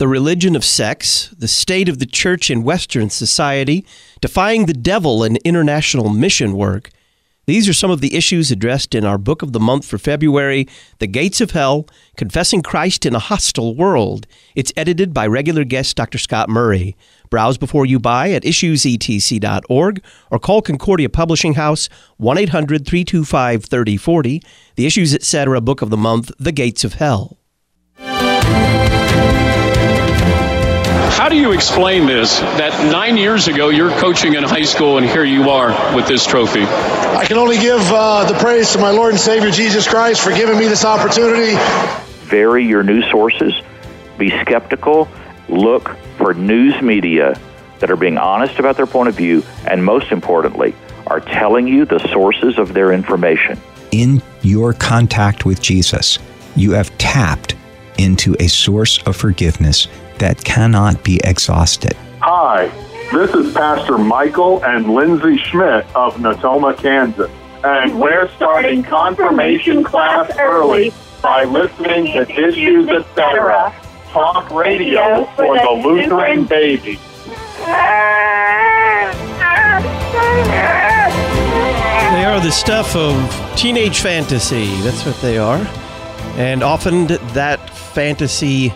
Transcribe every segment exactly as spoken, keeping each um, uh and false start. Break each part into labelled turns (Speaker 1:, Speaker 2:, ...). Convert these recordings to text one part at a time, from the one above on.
Speaker 1: the religion of sex, the state of the church in Western society, defying the devil and international mission work. These are some of the issues addressed in our book of the month for February, The Gates of Hell, Confessing Christ in a Hostile World. It's edited by regular guest Doctor Scott Murray. Browse before you buy at issues e t c dot org or call Concordia Publishing House one eight hundred, three two five, three oh four oh. The Issues Etc. book of the month, The Gates of Hell.
Speaker 2: How do you explain this, that nine years ago you're coaching in high school and here you are with this trophy?
Speaker 3: I can only give uh, the praise to my Lord and Savior Jesus Christ for giving me this opportunity.
Speaker 4: Vary your news sources. Be skeptical. Look for news media that are being honest about their point of view and, most importantly, are telling you the sources of their information.
Speaker 5: In your contact with Jesus, you have tapped into a source of forgiveness that cannot be exhausted.
Speaker 6: Hi, this is Pastor Michael and Lindsay Schmidt of Natoma, Kansas. And we're starting confirmation class early by listening to Issues Etc. Talk radio for the Lutheran baby.
Speaker 1: They are the stuff of teenage fantasy. That's what they are. And often that fantasy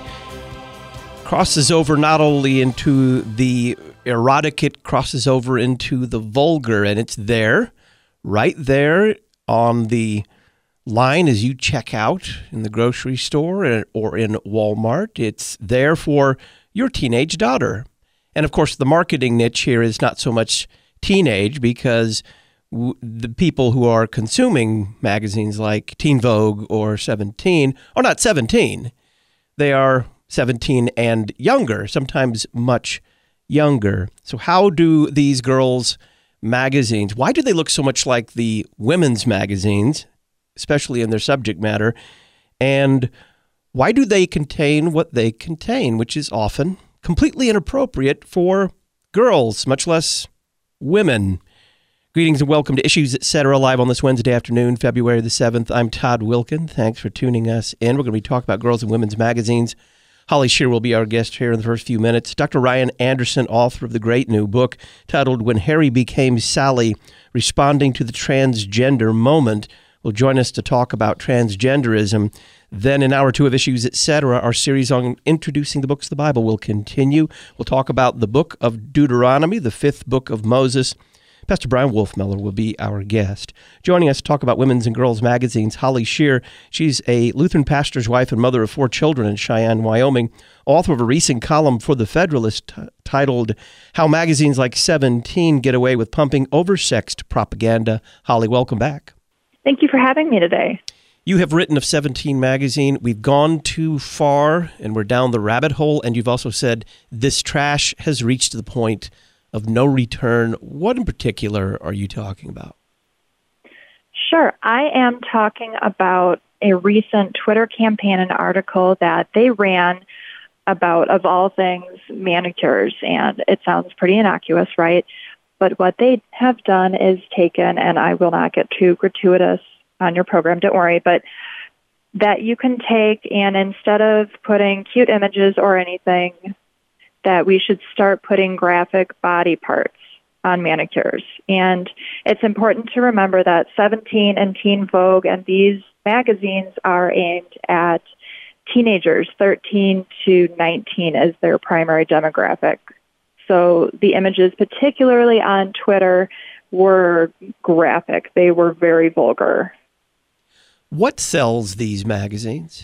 Speaker 1: crosses over not only into the erotic, it crosses over into the vulgar, and it's there, right there on the line as you check out in the grocery store or in Walmart. It's there for your teenage daughter. And of course, the marketing niche here is not so much teenage, because w- the people who are consuming magazines like Teen Vogue or Seventeen are not seventeen. They are seventeen and younger, sometimes much younger. So how do these girls' magazines, why do they look so much like the women's magazines, especially in their subject matter? And why do they contain what they contain, which is often completely inappropriate for girls, much less women? Greetings and welcome to Issues Etc. live on this Wednesday afternoon, February the seventh. I'm Todd Wilkin. Thanks for tuning us in. We're going to be talking about girls and women's magazines. Holly Shear will be our guest here in the first few minutes. Doctor Ryan Anderson, author of the great new book titled When Harry Became Sally, Responding to the Transgender Moment, will join us to talk about transgenderism. Then in hour two of Issues Etc., our series on introducing the books of the Bible will continue. We'll talk about the book of Deuteronomy, the fifth book of Moses. Pastor Brian Wolfmeller will be our guest. Joining us to talk about women's and girls' magazines, Holly Shear. She's a Lutheran pastor's wife and mother of four children in Cheyenne, Wyoming, author of a recent column for The Federalist t- titled How Magazines Like Seventeen Get Away with Pumping Oversexed Propaganda. Holly, welcome back.
Speaker 7: Thank you for having me today.
Speaker 1: You have written of Seventeen magazine, we've gone too far and we're down the rabbit hole, and you've also said this trash has reached the point of no return. What in particular are you talking about?
Speaker 7: Sure. I am talking about a recent Twitter campaign and article that they ran about, of all things, manicures. And it sounds pretty innocuous, right? But what they have done is taken, and I will not get too gratuitous on your program, don't worry, but that you can take, and instead of putting cute images or anything, that we should start putting graphic body parts on manicures. And it's important to remember that Seventeen and Teen Vogue and these magazines are aimed at teenagers, thirteen to nineteen as their primary demographic. So the images, particularly on Twitter, were graphic. They were very vulgar.
Speaker 1: What sells these magazines?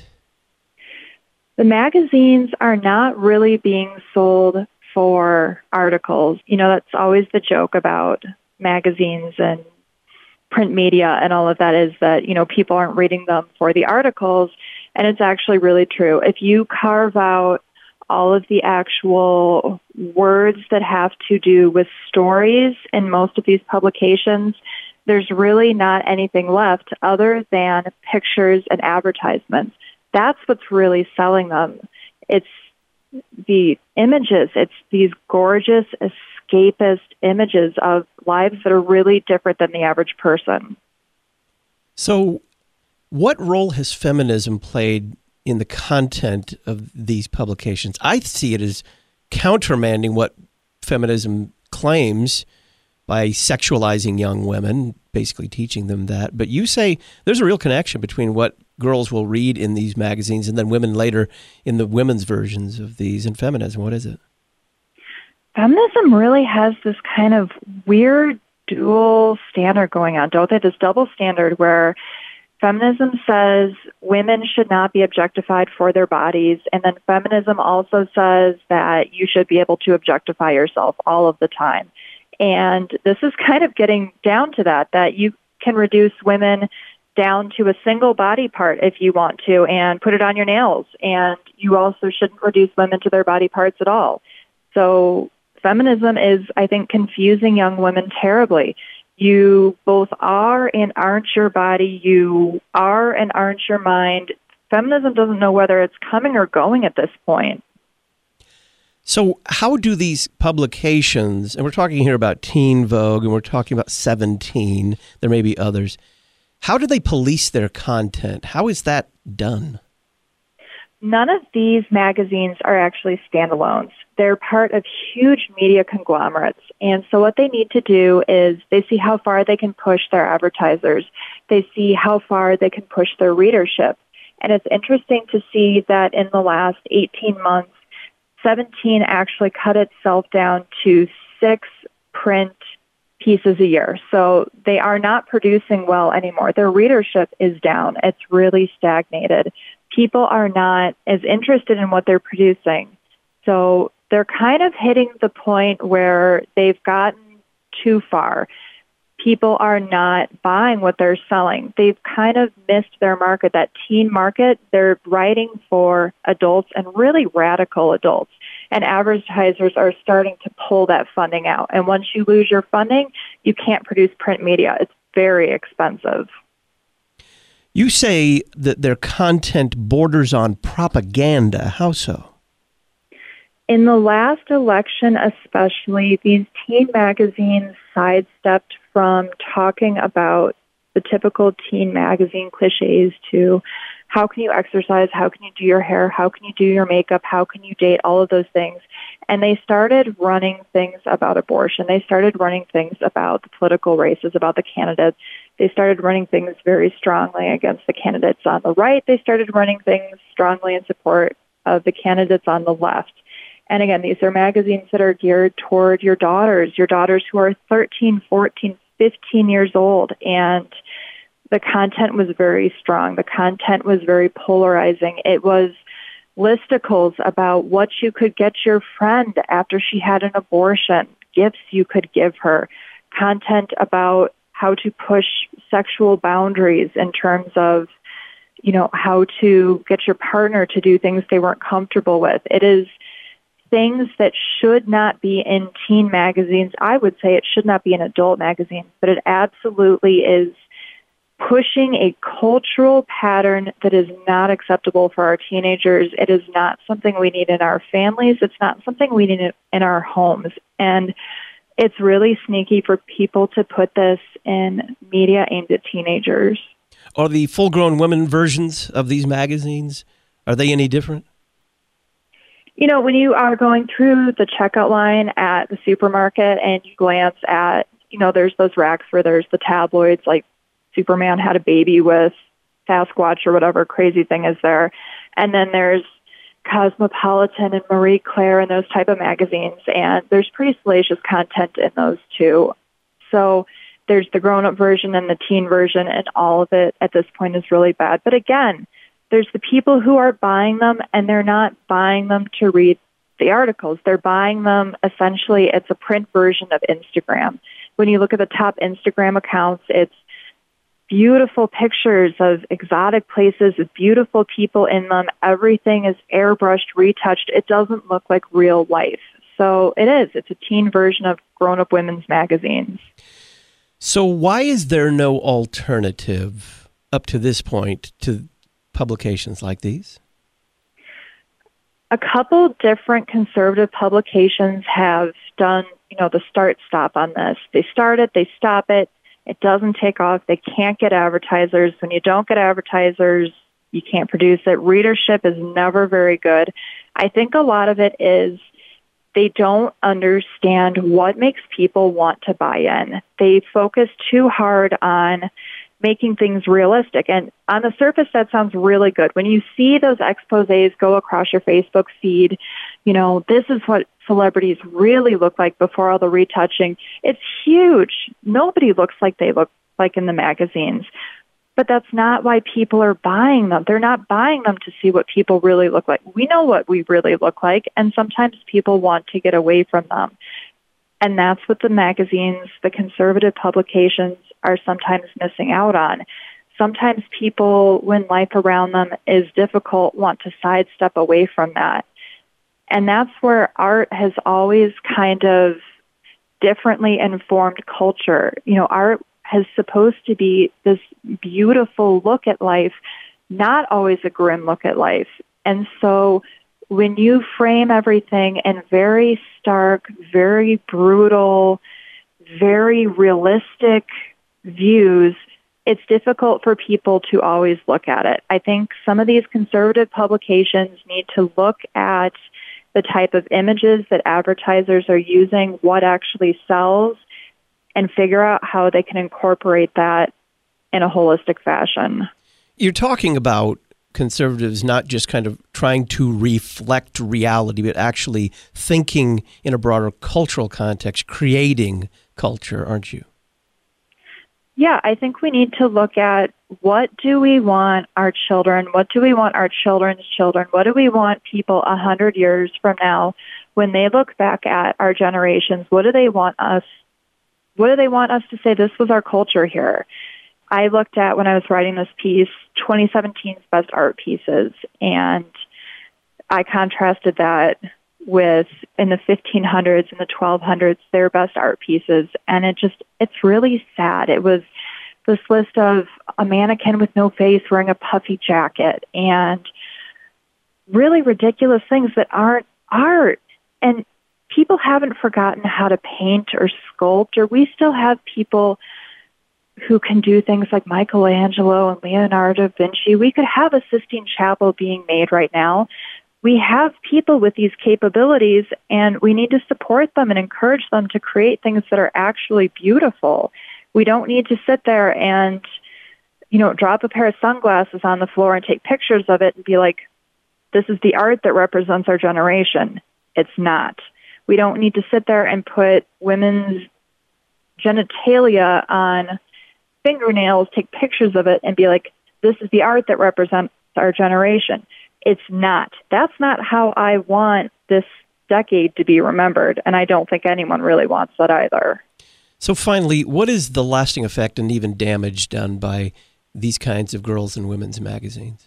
Speaker 7: The magazines are not really being sold for articles. You know, that's always the joke about magazines and print media and all of that, is that, you know, people aren't reading them for the articles. And it's actually really true. If you carve out all of the actual words that have to do with stories in most of these publications, there's really not anything left other than pictures and advertisements. That's what's really selling them. It's the images. It's these gorgeous, escapist images of lives that are really different than the average person.
Speaker 1: So what role has feminism played in the content of these publications. I see it as countermanding what feminism claims by sexualizing young women, basically teaching them that. But you say there's a real connection between what girls will read in these magazines and then women later in the women's versions of these and feminism. What is it?
Speaker 7: Feminism really has this kind of weird dual standard going on, don't they? This double standard where feminism says women should not be objectified for their bodies, and then feminism also says that you should be able to objectify yourself all of the time. And this is kind of getting down to that, that you can reduce women down to a single body part if you want to and put it on your nails. And you also shouldn't reduce women to their body parts at all. So feminism is, I think, confusing young women terribly. You both are and aren't your body. You are and aren't your mind. Feminism doesn't know whether it's coming or going at this point.
Speaker 1: So how do these publications, and we're talking here about Teen Vogue, and we're talking about Seventeen, there may be others, how do they police their content? How is that done?
Speaker 7: None of these magazines are actually standalones. They're part of huge media conglomerates. And so what they need to do is they see how far they can push their advertisers. They see how far they can push their readership. And it's interesting to see that in the last eighteen months, Seventeen actually cut itself down to six print pieces a year. So they are not producing well anymore. Their readership is down. It's really stagnated. People are not as interested in what they're producing. So they're kind of hitting the point where they've gotten too far. People are not buying what they're selling. They've kind of missed their market, that teen market. They're writing for adults and really radical adults. And advertisers are starting to pull that funding out. And once you lose your funding, you can't produce print media. It's very expensive.
Speaker 1: You say that their content borders on propaganda. How so?
Speaker 7: In the last election especially, these teen magazines sidestepped from talking about the typical teen magazine cliches to how can you exercise, how can you do your hair, how can you do your makeup, how can you date, all of those things. And they started running things about abortion. They started running things about the political races, about the candidates. They started running things very strongly against the candidates on the right. They started running things strongly in support of the candidates on the left. And again, these are magazines that are geared toward your daughters, your daughters who are thirteen, fourteen, fifteen years old. And the content was very strong. The content was very polarizing. It was listicles about what you could get your friend after she had an abortion, gifts you could give her, content about how to push sexual boundaries in terms of, you know, how to get your partner to do things they weren't comfortable with. It is things that should not be in teen magazines. I would say it should not be in adult magazines, but it absolutely is pushing a cultural pattern that is not acceptable for our teenagers. It is not something we need in our families. It's not something we need in our homes. And it's really sneaky for people to put this in media aimed at teenagers.
Speaker 1: Are the full-grown women versions of these magazines, are they any different?
Speaker 7: You know, when you are going through the checkout line at the supermarket and you glance at, you know, there's those racks where there's the tabloids, like Superman had a baby with Sasquatch or whatever crazy thing is there. And then there's Cosmopolitan and Marie Claire and those type of magazines. And there's pretty salacious content in those too. So there's the grown-up version and the teen version, and all of it at this point is really bad. But again, there's the people who are buying them, and they're not buying them to read the articles. They're buying them, essentially, it's a print version of Instagram. When you look at the top Instagram accounts, it's beautiful pictures of exotic places with beautiful people in them. Everything is airbrushed, retouched. It doesn't look like real life. So it is. It's a teen version of grown-up women's magazines.
Speaker 1: So why is there no alternative up to this point to publications like these?
Speaker 7: A couple different conservative publications have done, you know, the start-stop on this. They start it, they stop it. It doesn't take off. They can't get advertisers. When you don't get advertisers, You can't produce it. Readership is never very good. I think a lot of it is they don't understand what makes people want to buy in. They focus too hard on making things realistic. And on the surface, that sounds really good. When you see those exposés go across your Facebook feed, you know, this is what celebrities really look like before all the retouching. It's huge. Nobody looks like they look like in the magazines. But that's not why people are buying them. They're not buying them to see what people really look like. We know what we really look like, and sometimes people want to get away from them. And that's what the magazines, the conservative publications, are sometimes missing out on. Sometimes people, when life around them is difficult, want to sidestep away from that. And that's where art has always kind of differently informed culture. You know, art is supposed to be this beautiful look at life, not always a grim look at life. And so when you frame everything in very stark, very brutal, very realistic views, it's difficult for people to always look at it. I think some of these conservative publications need to look at the type of images that advertisers are using, what actually sells, and figure out how they can incorporate that in a holistic fashion.
Speaker 1: You're talking about conservatives not just kind of trying to reflect reality, but actually thinking in a broader cultural context, creating culture, aren't you?
Speaker 7: Yeah, I think we need to look at what do we want our children, what do we want our children's children, what do we want people a hundred years from now when they look back at our generations, what do they want us What do they want us to say? This was our culture here. I looked at, when I was writing this piece, twenty seventeen's best art pieces, and I contrasted that with, in the fifteen hundreds and the twelve hundreds, their best art pieces, and it just, it's really sad. It was this list of a mannequin with no face wearing a puffy jacket, and really ridiculous things that aren't art. And people haven't forgotten how to paint or sculpt, or we still have people who can do things like Michelangelo and Leonardo da Vinci. We could have a Sistine Chapel being made right now. We have people with these capabilities, and we need to support them and encourage them to create things that are actually beautiful. We don't need to sit there and, you know, drop a pair of sunglasses on the floor and take pictures of it and be like, this is the art that represents our generation. It's not. We don't need to sit there and put women's genitalia on fingernails, take pictures of it, and be like, this is the art that represents our generation. It's not. That's not how I want this decade to be remembered, and I don't think anyone really wants that either.
Speaker 1: So finally, what is the lasting effect and even damage done by these kinds of girls' and women's magazines?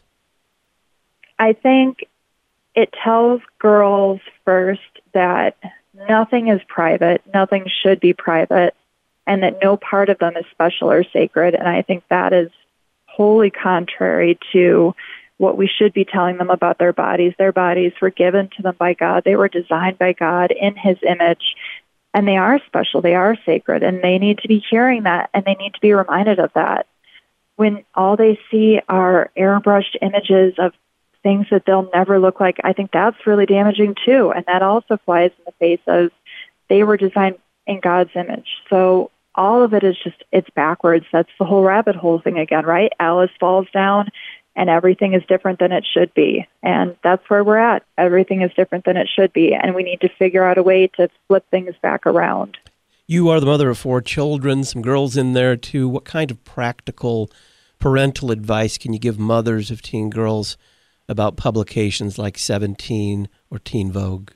Speaker 7: I think it tells girls first that nothing is private, nothing should be private, and that no part of them is special or sacred. And I think that is wholly contrary to what we should be telling them about their bodies. Their bodies were given to them by God. They were designed by God in His image, and they are special. They are sacred, and they need to be hearing that, and they need to be reminded of that. When all they see are airbrushed images of things that they'll never look like, I think that's really damaging too. And that also flies in the face of they were designed in God's image. So all of it is just, it's backwards. That's the whole rabbit hole thing again, right? Alice falls down and everything is different than it should be. And that's where we're at. Everything is different than it should be. And we need to figure out a way to flip things back around.
Speaker 1: You are the mother of four children, some girls in there too. What kind of practical parental advice can you give mothers of teen girls about publications like Seventeen or Teen Vogue?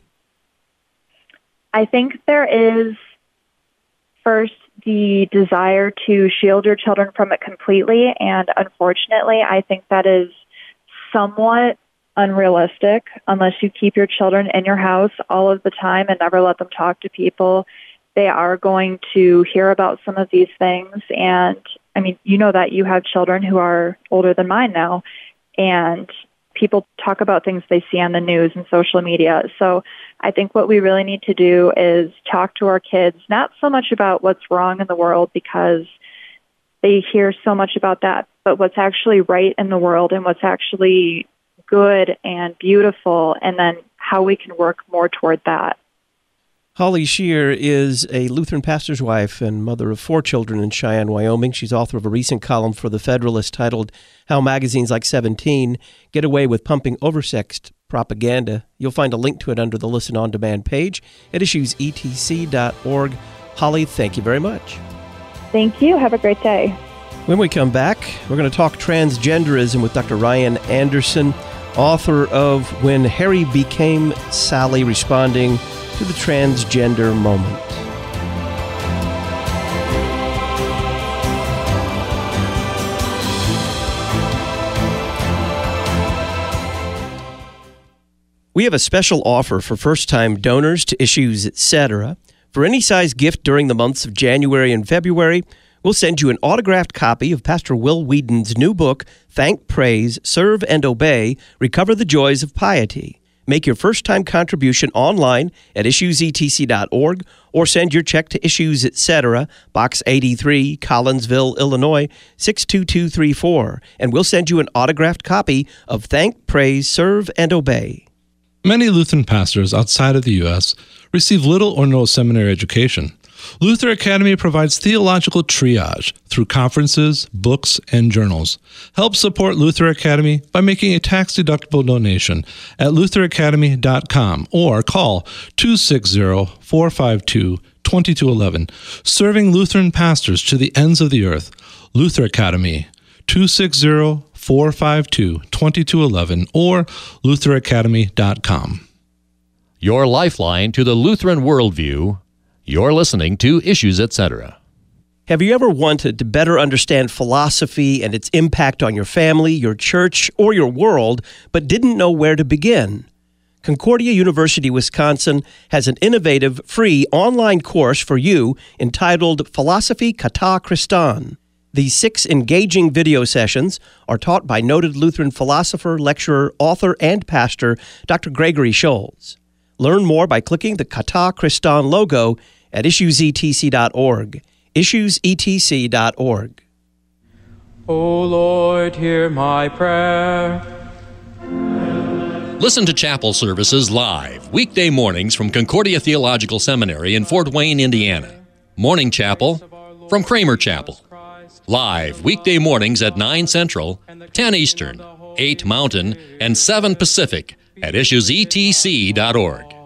Speaker 7: I think there is, first, the desire to shield your children from it completely, and unfortunately, I think that is somewhat unrealistic unless you keep your children in your house all of the time and never let them talk to people. They are going to hear about some of these things, and I mean, you know that you have children who are older than mine now, and people talk about things they see on the news and social media. So I think what we really need to do is talk to our kids, not so much about what's wrong in the world, because they hear so much about that. But what's actually right in the world and what's actually good and beautiful, and then how we can work more toward that.
Speaker 1: Holly Shear is a Lutheran pastor's wife and mother of four children in Cheyenne, Wyoming. She's author of a recent column for The Federalist titled How Magazines Like seventeen Get Away with Pumping Oversexed Propaganda. You'll find a link to it under the Listen On Demand page at issues e t c dot org. Holly, thank you very much.
Speaker 7: Thank you. Have a great day.
Speaker 1: When we come back, we're going to talk transgenderism with Doctor Ryan Anderson, author of When Harry Became Sally, responding to the transgender moment. We have a special offer for first-time donors to Issues, et cetera. For any size gift during the months of January and February, we'll send you an autographed copy of Pastor Will Whedon's new book, Thank, Praise, Serve, and Obey, Recover the Joys of Piety. Make your first-time contribution online at issues e t c dot org or send your check to Issues, et cetera, Box eighty-three, Collinsville, Illinois, six two two three four, and we'll send you an autographed copy of Thank, Praise, Serve, and Obey.
Speaker 8: Many Lutheran pastors outside of the U S receive little or no seminary education. Luther Academy provides theological triage through conferences, books, and journals. Help support Luther Academy by making a tax-deductible donation at luther academy dot com or call two six zero, four five two, two two one one. Serving Lutheran pastors to the ends of the earth. Luther Academy, two six zero, four five two, two two one one or luther academy dot com.
Speaker 9: Your lifeline to the Lutheran worldview. You're listening to Issues, et cetera.
Speaker 1: Have you ever wanted to better understand philosophy and its impact on your family, your church, or your world, but didn't know where to begin? Concordia University, Wisconsin has an innovative, free online course for you entitled Philosophy Kata Christan. These six engaging video sessions are taught by noted Lutheran philosopher, lecturer, author, and pastor, Doctor Gregory Scholz. Learn more by clicking the Kata Christan logo at issues e t c dot org. issues e t c dot org.
Speaker 10: O Lord, hear my prayer.
Speaker 9: Listen to chapel services live, weekday mornings from Concordia Theological Seminary in Fort Wayne, Indiana. Morning chapel from Kramer Chapel. Live weekday mornings at nine Central, ten Eastern, eight Mountain, and seven Pacific at issues e t c dot org.